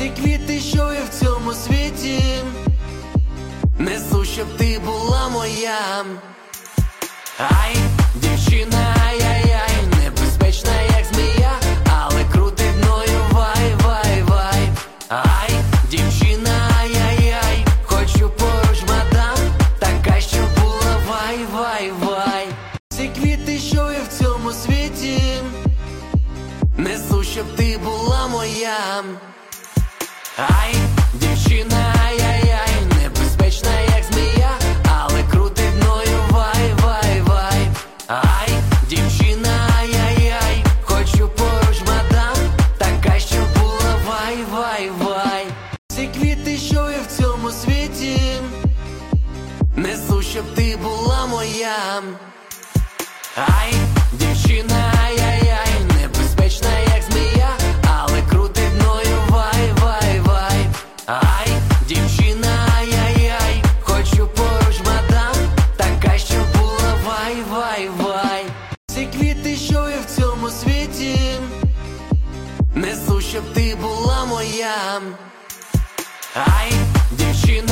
Всі квіти, що є в цьому світі, несу, щоб ти була моя. Ай, дівчина, ай-яй-яй, небезпечна, як змія, але крутить мною, вай-вай-вай. Ай, дівчина, ай-яй-яй, хочу поруч, мадам, така, що була, вай-вай-вай. Всі квіти, що є в цьому світі, несу, щоб ти була моя. Ай, дівчина, ай-яй-яй, небезпечна, як змія, але крутить мною, вай-вай-вай. Ай, дівчина, ай-яй-яй, хочу поруч, мадам, така, що була, вай-вай-вай. Всі квіти, що є в цьому світі, несу, щоб ти була моя. Ай, дівчина, ай-яй-яй, небезпечна, як змія, але крутить мною, вай-вай-вай. Ай, дівчина, ай-яй-яй, хочу поруч, мадам, така, що була, вай-вай-вай. Всі квіти, що є в цьому світі, несу, щоб ти була моя. Ай, дівчина.